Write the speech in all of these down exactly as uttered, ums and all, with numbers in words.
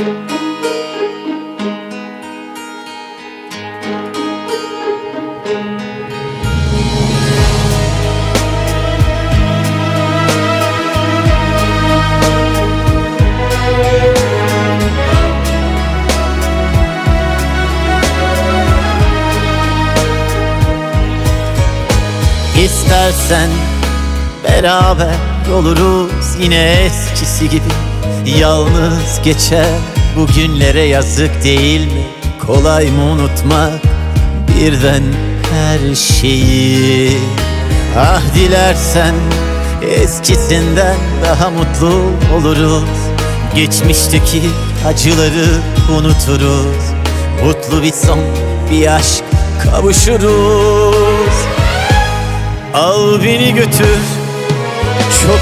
İstersen beraber oluruz yine eskisi gibi. Yalnız geçer bu günlere yazık değil mi? Kolay mı unutmak birden her şeyi? Ah dilersen eskisinden daha mutlu oluruz. Geçmişteki acıları unuturuz. Mutlu bir son, bir aşk kavuşuruz. Al beni götür çok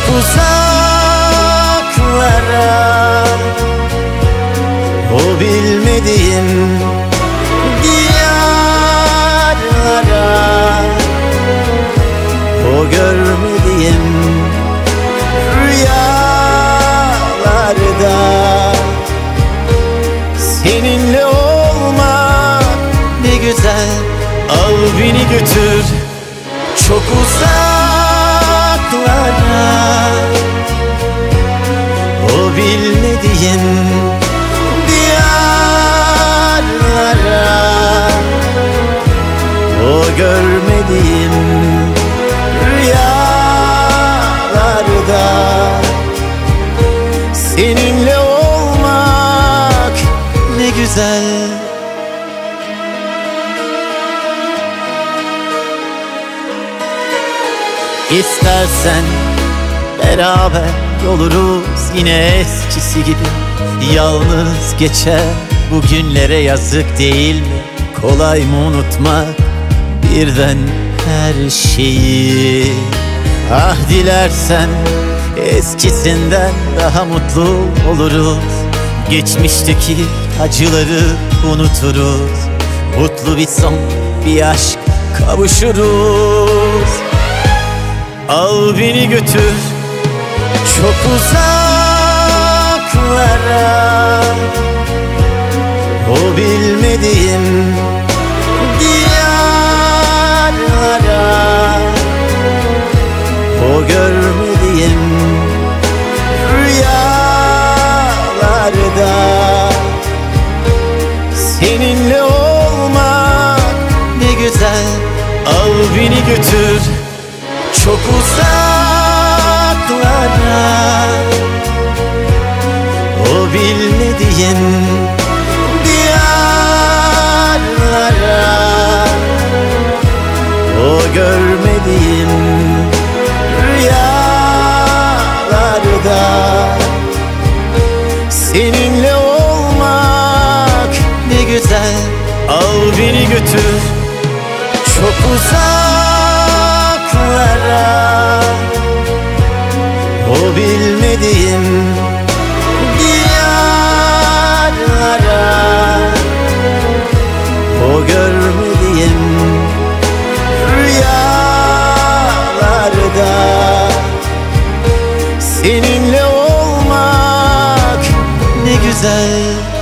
uzaklara, o bilmediğim diyarlara, o görmediğim rüyalarda. Seninle olmak ne güzel. Al beni götür çok uzaklara, o bilmediğim diyarlara, o görmediğim rüyalarda. Seninle olmak ne güzel. İstersen beraber oluruz yine eskisi gibi. Yalnız geçer bu günlere yazık değil mi? Kolay mı unutmak birden her şeyi? Ah dilersen eskisinden daha mutlu oluruz. Geçmişteki acıları unuturuz. Mutlu bir son, bir aşk kavuşuruz. Al beni götür çok uzaklara, o bilmediğim diyarlara, o görmediğim rüyalarda. Seninle olmak ne güzel. Al beni götür çok uzaklara, o bilmediğim diyarlara, o görmediğim rüyalarda. Seninle olmak ne güzel. Al beni götür çok uzaklara, o bilmediğim diyarlara, o görmediğim rüyalarda. Seninle olmak ne güzel.